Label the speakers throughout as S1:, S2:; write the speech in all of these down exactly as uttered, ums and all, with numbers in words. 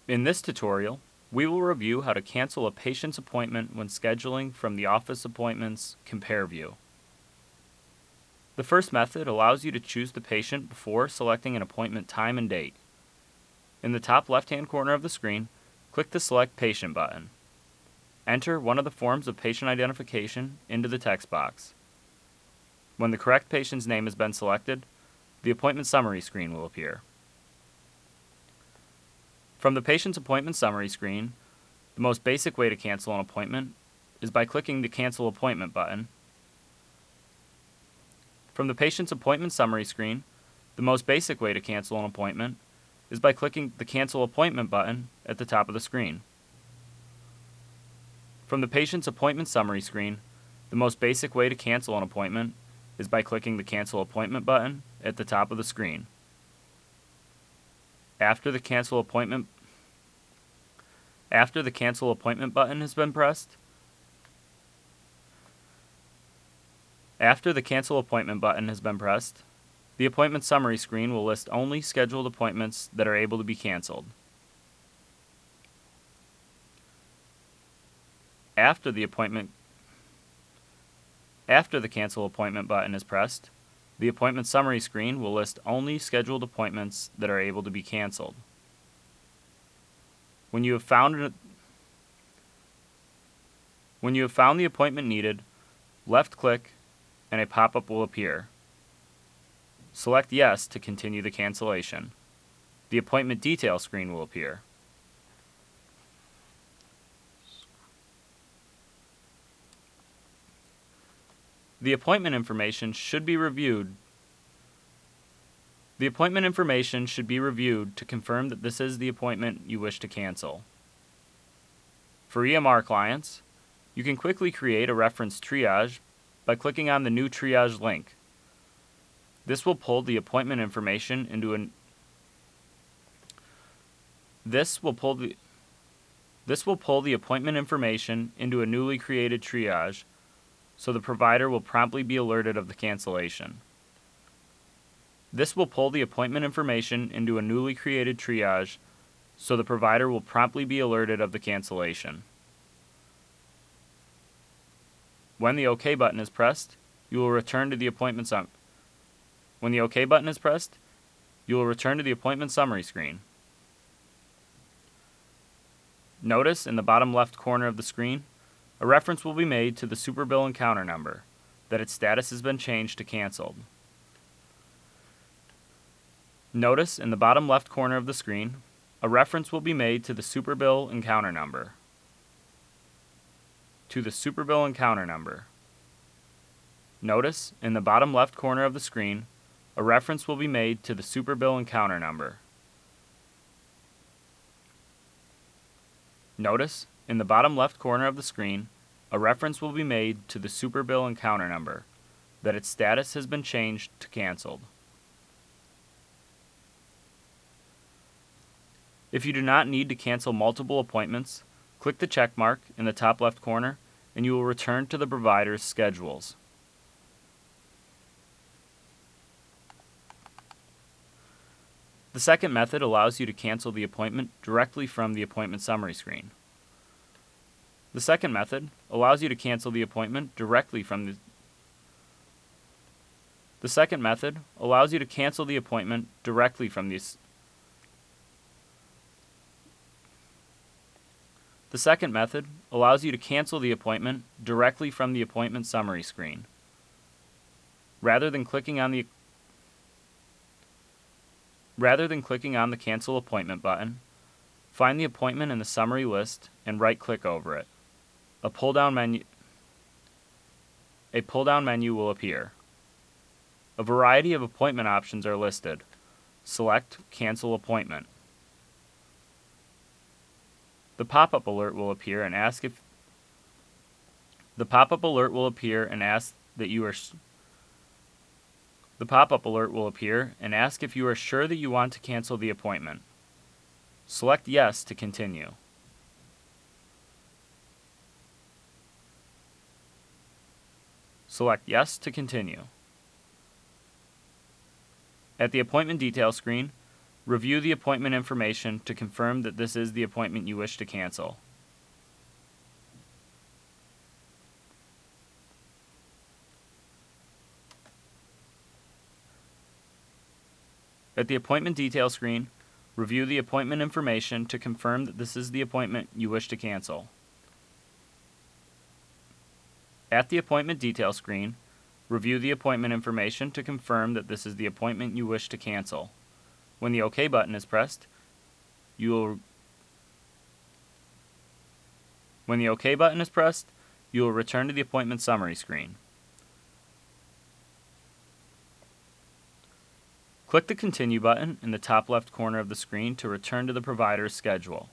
S1: In this tutorial, we will review how to cancel a patient's appointment when scheduling from the Office Appointments Compare view. The first method allows you to choose the patient before selecting an appointment time and date. In the top left-hand corner of the screen, click the Select Patient button. Enter one of the forms of patient identification into the text box. When the correct patient's name has been selected, the appointment summary screen will appear. From the patient's appointment summary screen, the most basic way to cancel an appointment is by clicking the Cancel Appointment button. From the patient's appointment summary screen, the most basic way to cancel an appointment is by clicking the Cancel Appointment button at the top of the screen. From the patient's appointment summary screen, the most basic way to cancel an appointment is by clicking the Cancel Appointment button at the top of the screen. After the Cancel Appointment After the Cancel Appointment button has been pressed, After the Cancel Appointment button has been pressed, the appointment summary screen will list only scheduled appointments that are able to be canceled. After the appointment After the Cancel Appointment button is pressed, the appointment summary screen will list only scheduled appointments that are able to be canceled. When you have found an, when you have found the appointment needed, left-click and a pop-up will appear. Select Yes to continue the cancellation. The appointment detail screen will appear. The appointment information should be reviewed. The appointment information should be reviewed to confirm that this is the appointment you wish to cancel. For E M R clients, you can quickly create a reference triage by clicking on the New Triage link. This will pull the appointment information into an This will pull the This will pull the appointment information into a newly created triage, so the provider will promptly be alerted of the cancellation. This will pull the appointment information into a newly created triage, so the provider will promptly be alerted of the cancellation. When the OK button is pressed, you will return to the appointment sum- When the OK button is pressed, you will return to the appointment summary screen. Notice in the bottom left corner of the screen, a reference will be made to the Superbill encounter number, that its status has been changed to canceled. Notice in the bottom left corner of the screen, a reference will be made to the Superbill encounter number. To the Superbill encounter number. Notice in the bottom left corner of the screen, a reference will be made to the Superbill encounter number. Notice in the bottom left corner of the screen, a reference will be made to the Superbill encounter number, that its status has been changed to canceled. If you do not need to cancel multiple appointments, click the check mark in the top left corner and you will return to the provider's schedules. The second method allows you to cancel the appointment directly from the appointment summary screen. The second method allows you to cancel the appointment directly from the The second method allows you to cancel the appointment directly from the The second method allows you to cancel the appointment directly from the appointment summary screen. Rather than clicking on the Rather than clicking on the Cancel Appointment button, find the appointment in the summary list and right-click over it. A pull-down menu A pull-down menu will appear. A variety of appointment options are listed. Select Cancel Appointment. The pop-up alert will appear and ask if The pop-up alert will appear and ask that you are The pop-up alert will appear and ask if you are sure that you want to cancel the appointment. Select Yes to continue. Select Yes to continue. At the appointment detail screen, Review the appointment information to confirm that this is the appointment you wish to cancel. At the appointment detail screen, review the appointment information to confirm that this is the appointment you wish to cancel. At the appointment detail screen, review the appointment information to confirm that this is the appointment you wish to cancel. When the OK button is pressed, you will When the OK button is pressed, you will return to the appointment summary screen. Click the Continue button in the top left corner of the screen to return to the provider's schedule.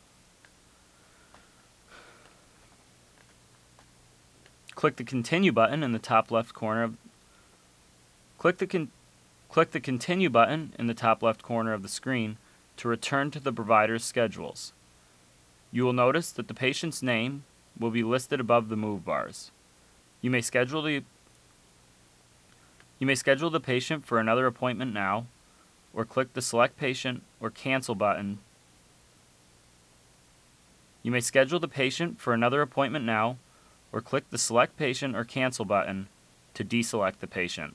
S1: Click the Continue button in the top left corner of Click the con Click the Continue button in the top left corner of the screen to return to the provider's schedules. You will notice that the patient's name will be listed above the move bars. You may schedule the You may schedule the patient for another appointment now, or click the Select Patient or Cancel button. You may schedule the patient for another appointment now, or click the Select Patient or Cancel button to deselect the patient.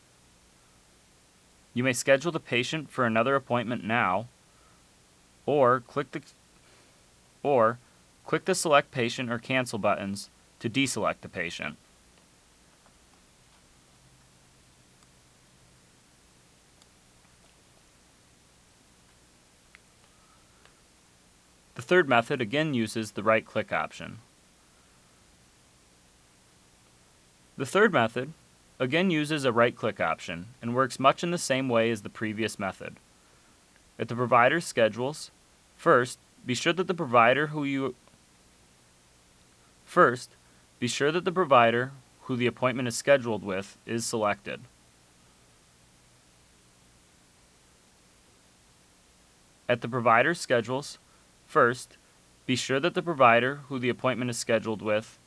S1: You may schedule the patient for another appointment now, or click the or click the Select Patient or Cancel buttons to deselect the patient. The third method again uses the right-click option. The third method again uses a right-click option and works much in the same way as the previous method. At the provider's schedules, first, be sure that the provider who you First, be sure that the provider who the appointment is scheduled with is selected. At the provider's schedules, first, be sure that the provider who the appointment is scheduled with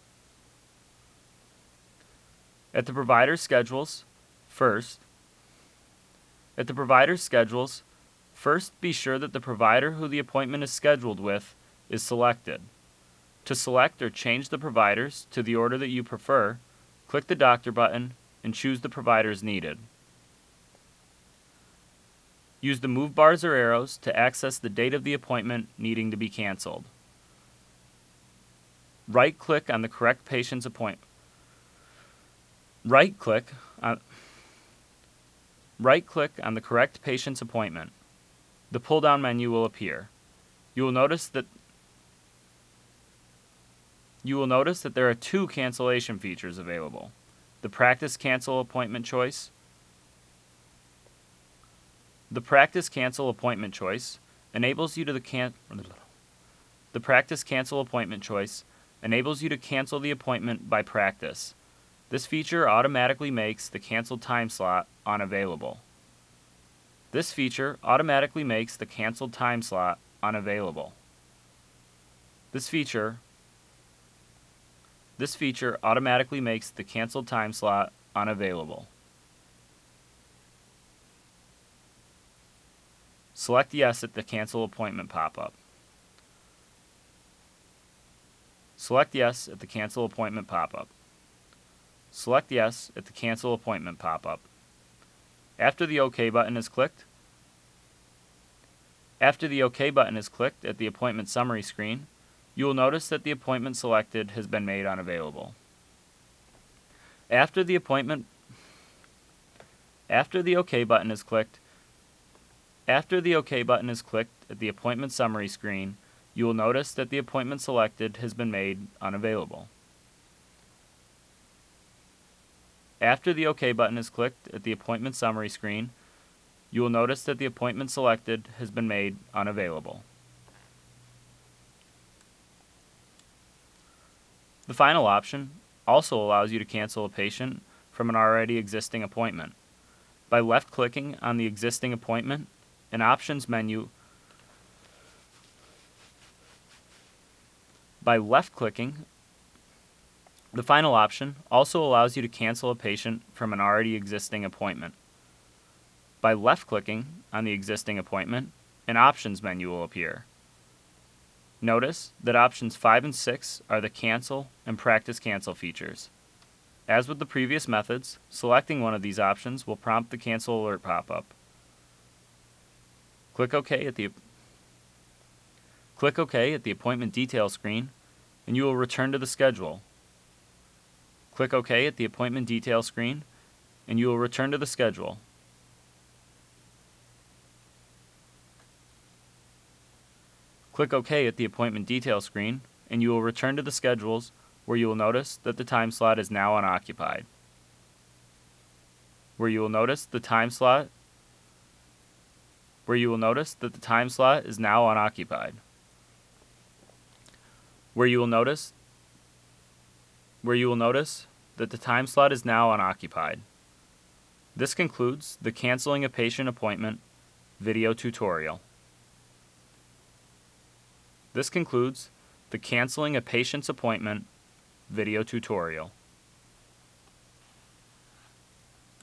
S1: At the provider's schedules, first, At the provider's schedules, first be sure that the provider who the appointment is scheduled with is selected. To select or change the providers to the order that you prefer, click the Doctor button and choose the providers needed. Use the move bars or arrows to access the date of the appointment needing to be canceled. Right-click on the correct patient's appointment. Right-click on Right-click on the correct patient's appointment. The pull-down menu will appear. You will notice that You will notice that there are two cancellation features available. The Practice Cancel Appointment choice. The Practice Cancel Appointment choice enables you to the can The Practice Cancel Appointment choice enables you to cancel the appointment by practice. This feature automatically makes the canceled time slot unavailable. This feature automatically makes the canceled time slot unavailable. This feature This feature automatically makes the canceled time slot unavailable. Select Yes at the Cancel Appointment pop-up. Select Yes at the Cancel Appointment pop-up. Select Yes at the Cancel Appointment pop-up. After the OK button is clicked, After the OK button is clicked at the appointment summary screen, you will notice that the appointment selected has been made unavailable. After the appointment After the OK button is clicked, After the OK button is clicked at the appointment summary screen, you will notice that the appointment selected has been made unavailable. After the OK button is clicked at the appointment summary screen, you will notice that the appointment selected has been made unavailable. The final option also allows you to cancel a patient from an already existing appointment. By left-clicking on the existing appointment, an options menu By left-clicking, the final option also allows you to cancel a patient from an already existing appointment. By left-clicking on the existing appointment, an options menu will appear. Notice that options five and six are the Cancel and Practice Cancel features. As with the previous methods, selecting one of these options will prompt the Cancel alert pop-up. Click OK at the Click OK at the appointment details screen, and you will return to the schedule. Click OK at the appointment details screen, and you will return to the schedule. Click OK at the appointment details screen, and you will return to the schedules, where you will notice that the time slot is now unoccupied. Where you will notice the time slot where you will notice that the time slot is now unoccupied. Where you will notice where you will notice that the time slot is now unoccupied. This concludes the Canceling a Patient Appointment video tutorial. This concludes the Canceling a Patient's Appointment video tutorial.